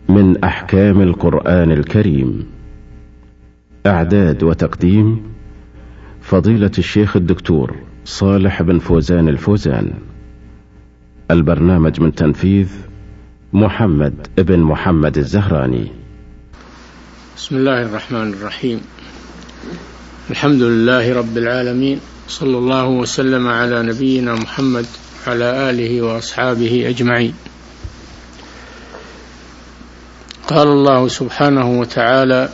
من أحكام القرآن الكريم. إعداد وتقديم فضيلة الشيخ الدكتور صالح بن فوزان الفوزان. البرنامج من تنفيذ محمد بن محمد الزهراني. بسم الله الرحمن الرحيم. الحمد لله رب العالمين، صلى الله وسلم على نبينا محمد وعلى آله وأصحابه أجمعين. قال الله سبحانه وتعالى: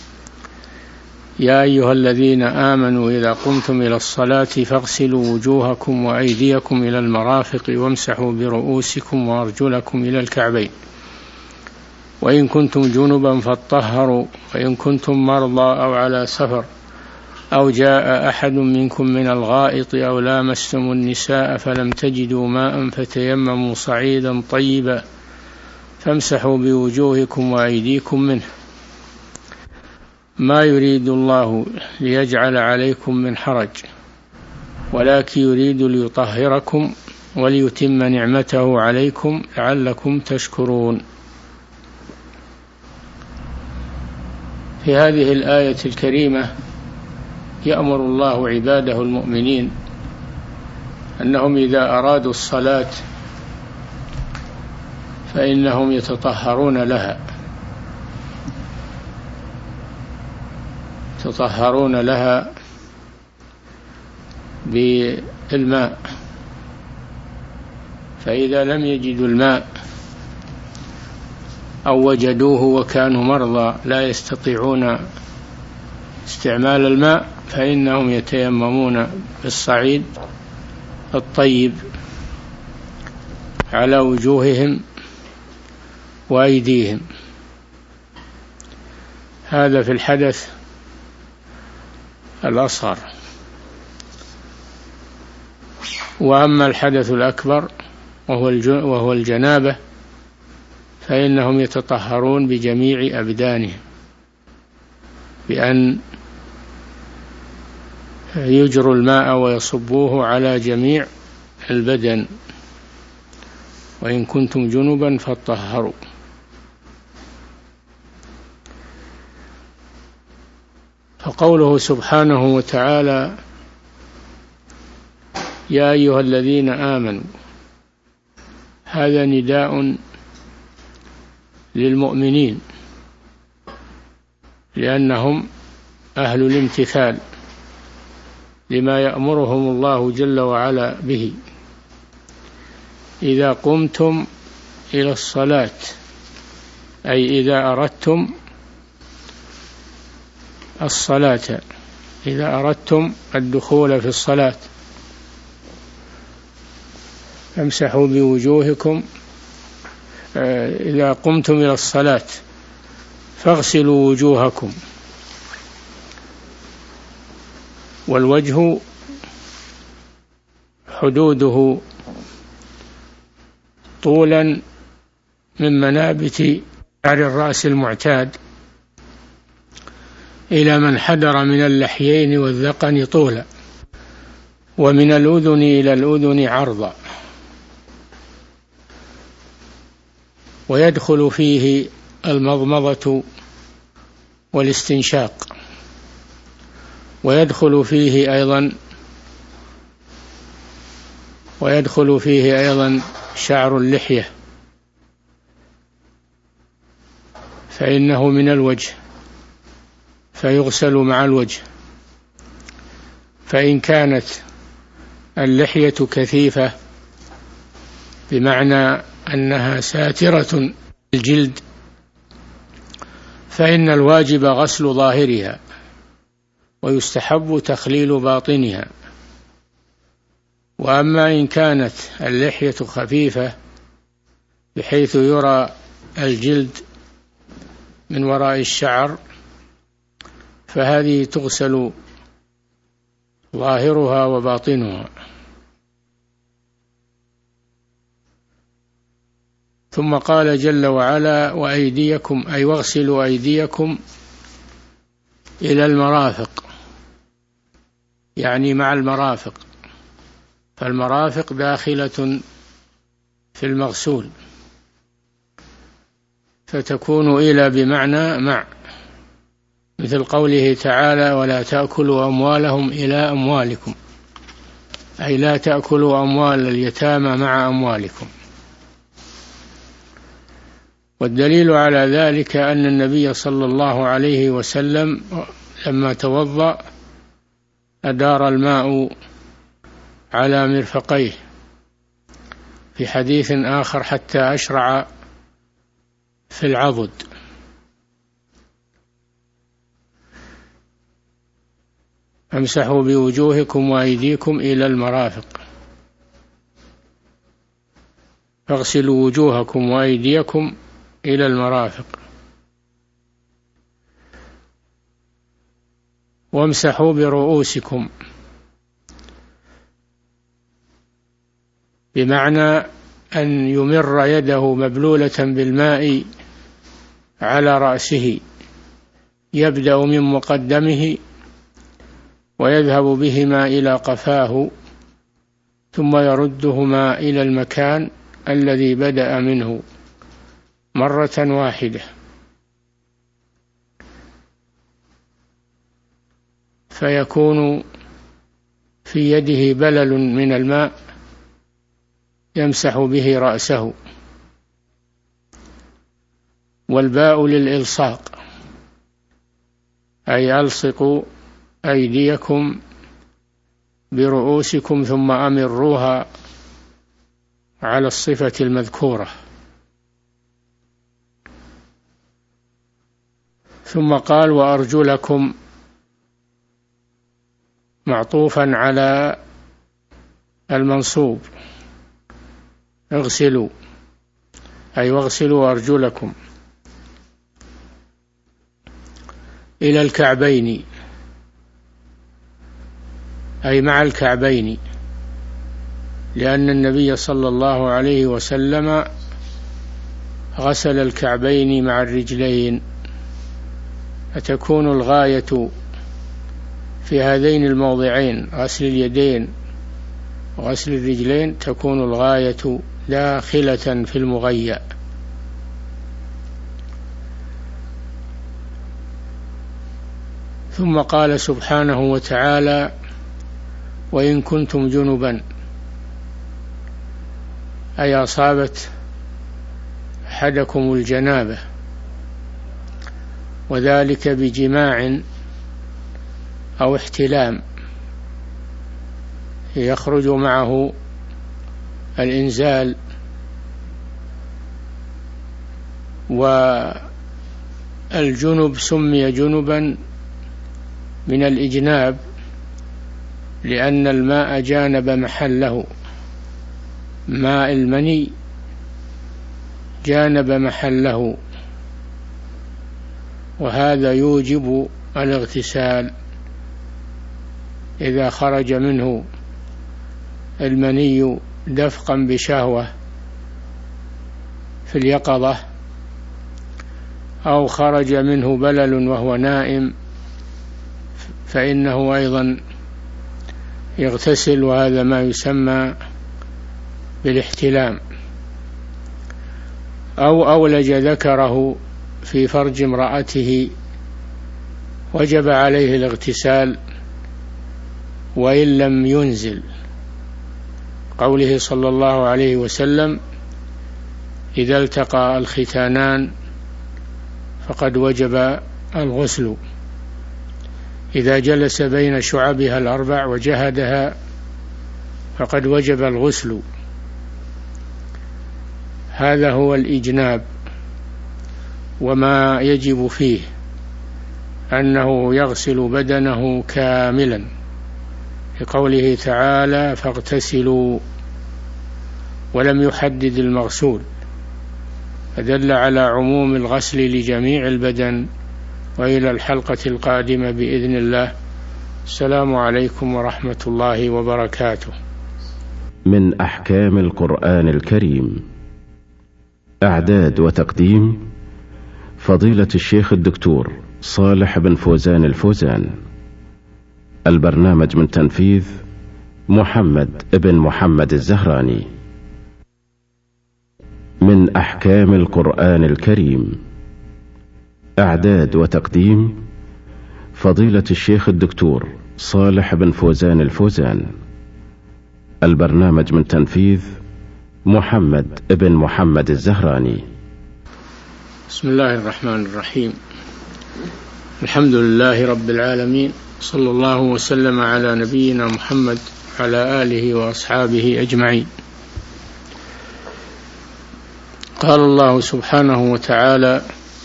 يا أيها الذين آمنوا إذا قمتم إلى الصلاة فاغسلوا وجوهكم وأيديكم إلى المرافق وامسحوا برؤوسكم وأرجلكم إلى الكعبين وإن كنتم جنبا فاطهروا وإن كنتم مرضى أو على سفر أو جاء أحد منكم من الغائط أو لامستم النساء فلم تجدوا ماء فتيمموا صعيدا طيبا فامسحوا بوجوهكم وأيديكم منه ما يريد الله ليجعل عليكم من حرج ولكن يريد ليطهركم وليتم نعمته عليكم لعلكم تشكرون. في هذه الآية الكريمة يأمر الله عباده المؤمنين أنهم إذا أرادوا الصلاة فإنهم يتطهرون لها بالماء، فإذا لم يجدوا الماء أو وجدوه وكانوا مرضى لا يستطيعون استعمال الماء فإنهم يتيممون بالصعيد الطيب على وجوههم وأيديهم. هذا في الحدث الأصغر. وأما الحدث الأكبر وهو الجنابة فإنهم يتطهرون بجميع أبدانهم بأن يجروا الماء ويصبوه على جميع البدن وإن كنتم جنبا فاطهروا. فقوله سبحانه وتعالى: يا أيها الذين آمنوا، هذا نداء للمؤمنين لأنهم أهل الامتثال لما يأمرهم الله جل وعلا به. إذا قمتم إلى الصلاة أي إذا أردتم الصلاة، إذا أردتم الدخول في الصلاة فامسحوا بوجوهكم. إذا قمتم إلى الصلاة فاغسلوا وجوهكم، والوجه حدوده طولا من منابت شعر الرأس المعتاد إلى من حدر من اللحيين والذقن طولا، ومن الأذن إلى الأذن عرضا، ويدخل فيه المضمضة والاستنشاق، ويدخل فيه أيضا شعر اللحية فإنه من الوجه فيغسل مع الوجه. فإن كانت اللحية كثيفة بمعنى أنها ساترة الجلد فإن الواجب غسل ظاهرها ويستحب تخليل باطنها. وأما إن كانت اللحية خفيفة بحيث يرى الجلد من وراء الشعر فهذه تغسل ظاهرها وباطنها. ثم قال جل وعلا: وأيديكم، أي واغسلوا أيديكم إلى المرافق، يعني مع المرافق، فالمرافق داخلة في المغسول، فتكون إلى بمعنى مع، مثل قوله تعالى: ولا تأكلوا أموالهم إلى أموالكم، أي لا تأكلوا أموال اليتامى مع أموالكم. والدليل على ذلك أن النبي صلى الله عليه وسلم لما توضأ أدار الماء على مرفقيه، في حديث آخر حتى أشرع في العضد. امسحوا بوجوهكم وأيديكم إلى المرافق، فاغسلوا وجوهكم وأيديكم إلى المرافق، وامسحوا برؤوسكم، بمعنى أن يمر يده مبلولة بالماء على رأسه، يبدأ من مقدمه ويذهب بهما إلى قفاه، ثم يردهما إلى المكان الذي بدأ منه مرة واحدة، فيكون في يده بلل من الماء يمسح به رأسه. والباء للإلصاق، أي ألصقوا أيديكم برؤوسكم ثم أمروها على الصفة المذكورة. ثم قال: وأرجلكم، معطوفا على المنصوب، اغسلوا، أي واغسلوا أرجلكم إلى الكعبين، أي مع الكعبين، لأن النبي صلى الله عليه وسلم غسل الكعبين مع الرجلين، فتكون الغاية في هذين الموضعين، غسل اليدين وغسل الرجلين، تكون الغاية داخلة في المغيّة. ثم قال سبحانه وتعالى: وإن كنتم جنبا، أي أصابت أحدكم الجنابة، وذلك بجماع أو احتلام يخرج معه الإنزال، والجنب سمي جنبا من الإجناب لأن الماء جانب محله، ماء المني جانب محله، وهذا يوجب الاغتسال إذا خرج منه المني دفقا بشهوة في اليقظة، أو خرج منه بلل وهو نائم، فإنه أيضا يغتسل، وهذا ما يسمى بالاحتلام. أو أولج ذكره في فرج امرأته، وجب عليه الاغتسال وإن لم ينزل، قوله صلى الله عليه وسلم: إذا التقى الختانان فقد وجب الغسل، إذا جلس بين شعبها الأربع وجهدها فقد وجب الغسل. هذا هو الإجناب، وما يجب فيه أنه يغسل بدنه كاملا، لقوله تعالى: فاغتسلوا، ولم يحدد المغسول، فدل على عموم الغسل لجميع البدن. وإلى الحلقة القادمة بإذن الله. السلام عليكم ورحمة الله وبركاته. من أحكام القرآن الكريم. إعداد وتقديم فضيلة الشيخ الدكتور صالح بن فوزان الفوزان. البرنامج من تنفيذ محمد بن محمد الزهراني. من أحكام القرآن الكريم. إعداد وتقديم فضيلة الشيخ الدكتور صالح بن فوزان الفوزان. البرنامج من تنفيذ محمد ابن محمد الزهراني. بسم الله الرحمن الرحيم. الحمد لله رب العالمين، صلى الله وسلم على نبينا محمد وعلى آله وأصحابه أجمعين. قال الله سبحانه وتعالى: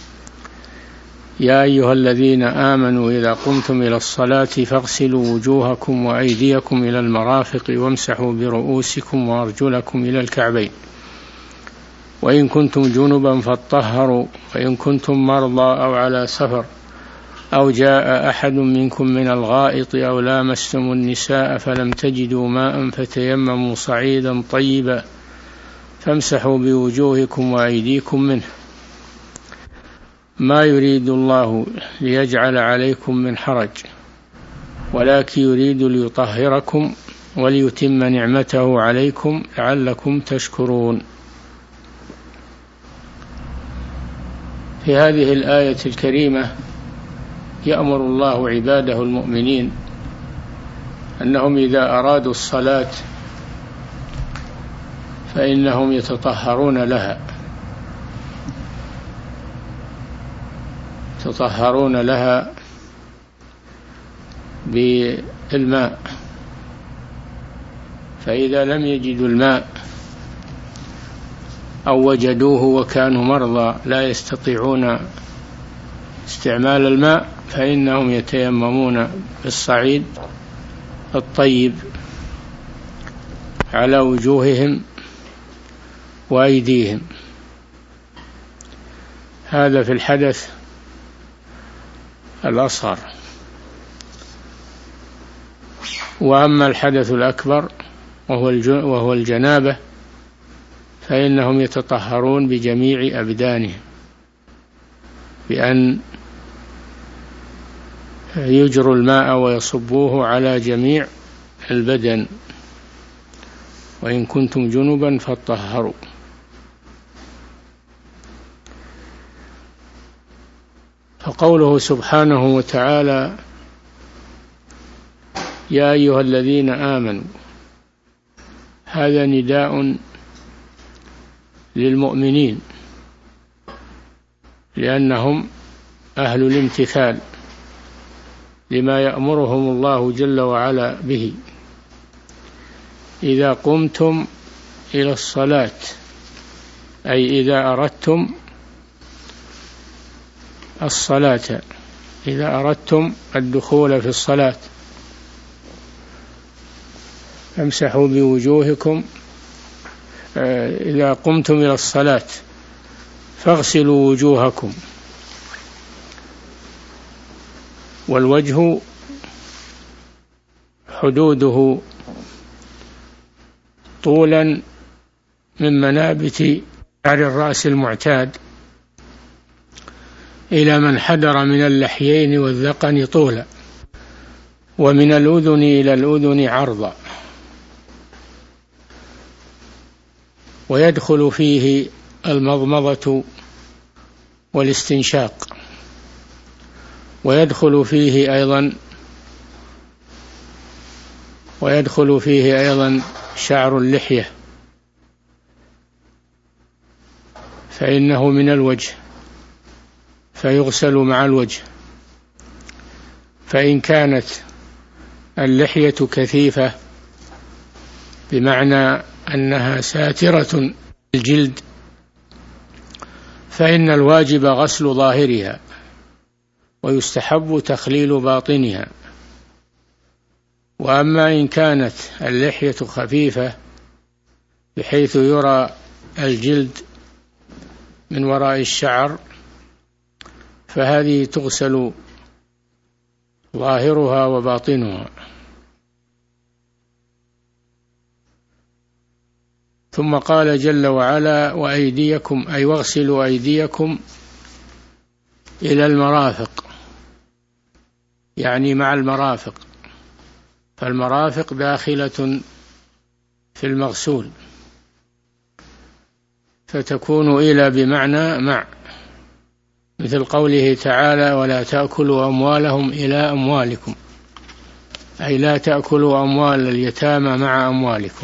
يا أيها الذين آمنوا إذا قمتم إلى الصلاة فاغسلوا وجوهكم وأيديكم إلى المرافق وامسحوا برؤوسكم وأرجلكم إلى الكعبين وإن كنتم جنبا فاطهروا وإن كنتم مرضى أو على سفر أو جاء أحد منكم من الغائط أو لامستم النساء فلم تجدوا ماء فتيمموا صعيدا طيبا فامسحوا بوجوهكم وأيديكم منه ما يريد الله ليجعل عليكم من حرج ولكن يريد ليطهركم وليتم نعمته عليكم لعلكم تشكرون. في هذه الآية الكريمة يأمر الله عباده المؤمنين أنهم إذا أرادوا الصلاة فإنهم يتطهرون لها بالماء، فإذا لم يجدوا الماء أو وجدوه وكانوا مرضى لا يستطيعون استعمال الماء فإنهم يتيممون بالصعيد الطيب على وجوههم وأيديهم. هذا في الحدث الأصغر. وأما الحدث الأكبر وهو الجنابة فإنهم يتطهرون بجميع أبدانهم بأن يجروا الماء ويصبوه على جميع البدن وإن كنتم جنبا فاطهروا. فقوله سبحانه وتعالى: يا أيها الذين آمنوا، هذا نداء للمؤمنين لأنهم أهل الامتثال لما يأمرهم الله جل وعلا به. إذا قمتم إلى الصلاة أي إذا أردتم الصلاة، إذا أردتم الدخول في الصلاة فامسحوا بوجوهكم. إذا قمتم إلى الصلاة فاغسلوا وجوهكم، والوجه حدوده طولا من منابت شعر الرأس المعتاد إلى من حدر من اللحيين والذقن طولا، ومن الأذن إلى الأذن عرضا، ويدخل فيه المضمضة والاستنشاق، ويدخل فيه أيضا شعر اللحية، فإنه من الوجه فيغسل مع الوجه. فإن كانت اللحية كثيفة بمعنى أنها ساترة الجلد فإن الواجب غسل ظاهرها ويستحب تخليل باطنها. وأما إن كانت اللحية خفيفة بحيث يرى الجلد من وراء الشعر فهذه تغسل ظاهرها وباطنها. ثم قال جل وعلا: وأيديكم، أي واغسلوا أيديكم إلى المرافق، يعني مع المرافق، فالمرافق داخلة في المغسول، فتكون إلى بمعنى مع، مثل قوله تعالى: ولا تأكلوا أموالهم إلى أموالكم، أي لا تأكلوا أموال اليتامى مع أموالكم.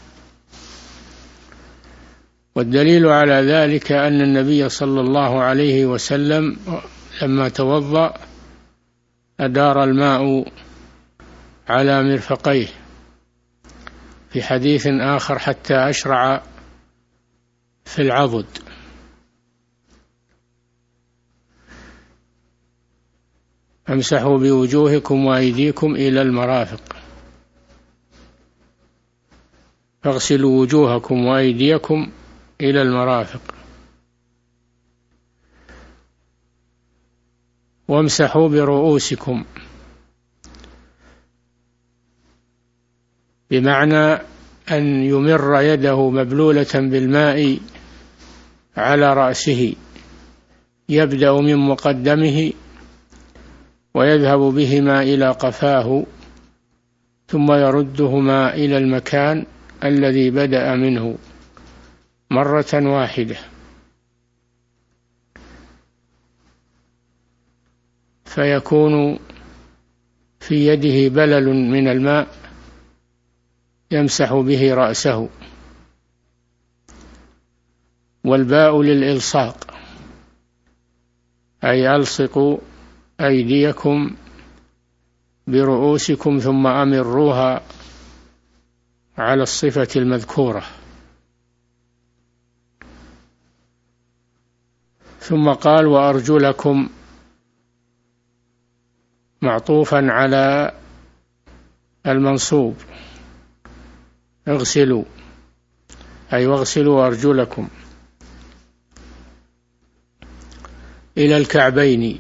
والدليل على ذلك أن النبي صلى الله عليه وسلم لما توضأ أدار الماء على مرفقيه، في حديث آخر حتى أشرع في العضد. امسحوا بوجوهكم وأيديكم إلى المرافق، فاغسلوا وجوهكم وأيديكم إلى المرافق، وامسحوا برؤوسكم، بمعنى أن يمر يده مبلولة بالماء على رأسه، يبدأ من مقدمه ويذهب بهما إلى قفاه، ثم يردهما إلى المكان الذي بدأ منه مرة واحدة، فيكون في يده بلل من الماء يمسح به رأسه. والباء للإلصاق، أي ألصقوا أيديكم برؤوسكم ثم أمروها على الصفة المذكورة. ثم قال: وأرجلكم، معطوفا على المنصوب، اغسلوا، أي واغسلوا أرجلكم إلى الكعبين،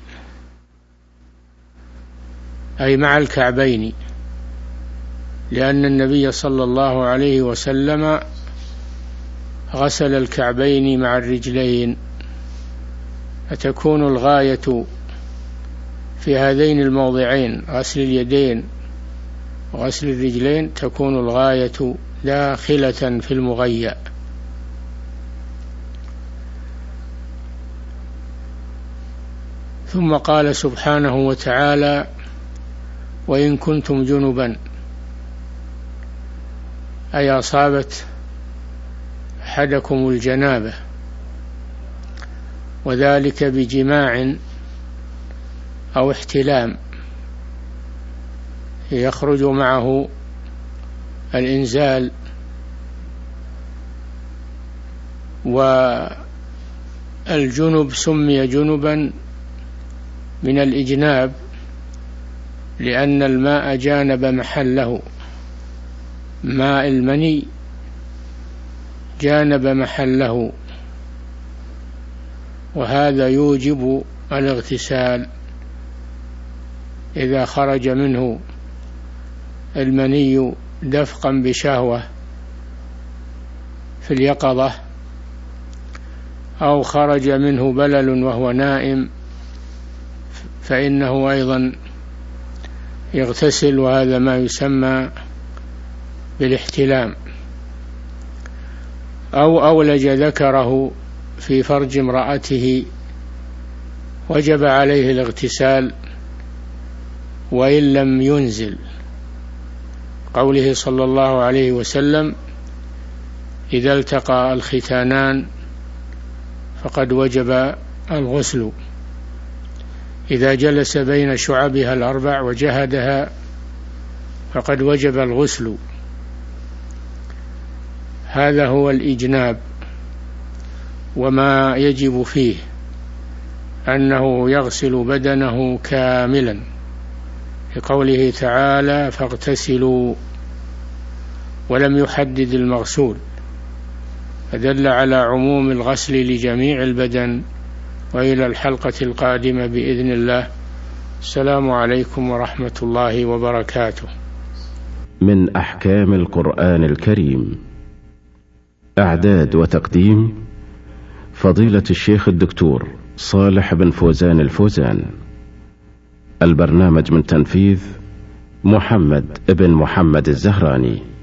أي مع الكعبين، لأن النبي صلى الله عليه وسلم غسل الكعبين مع الرجلين، فتكون الغاية في هذين الموضعين، غسل اليدين وغسل الرجلين، تكون الغاية داخلة في المغيّة. ثم قال سبحانه وتعالى: وإن كنتم جنبا، أي أصابت أحدكم الجنابة، وذلك بجماع أو احتلام يخرج معه الإنزال، والجنب سمي جنبا من الإجناب لأن الماء جانب محله، ماء المني جانب محله، وهذا يوجب الاغتسال إذا خرج منه المني دفقا بشهوة في اليقظة، أو خرج منه بلل وهو نائم، فإنه أيضا يغتسل، وهذا ما يسمى بالاحتلام. أو أولج ذكره في فرج امرأته، وجب عليه الاغتسال وإن لم ينزل، قوله صلى الله عليه وسلم: إذا التقى الختانان فقد وجب الغسل، إذا جلس بين شعبها الأربع وجهدها فقد وجب الغسل. هذا هو الإجناب، وما يجب فيه أنه يغسل بدنه كاملا، لقوله تعالى: فاغتسلوا، ولم يحدد المغسول، فدل على عموم الغسل لجميع البدن. وإلى الحلقة القادمة بإذن الله. السلام عليكم ورحمة الله وبركاته. من أحكام القرآن الكريم، إعداد وتقديم فضيلة الشيخ الدكتور صالح بن فوزان الفوزان. البرنامج من تنفيذ محمد بن محمد الزهراني.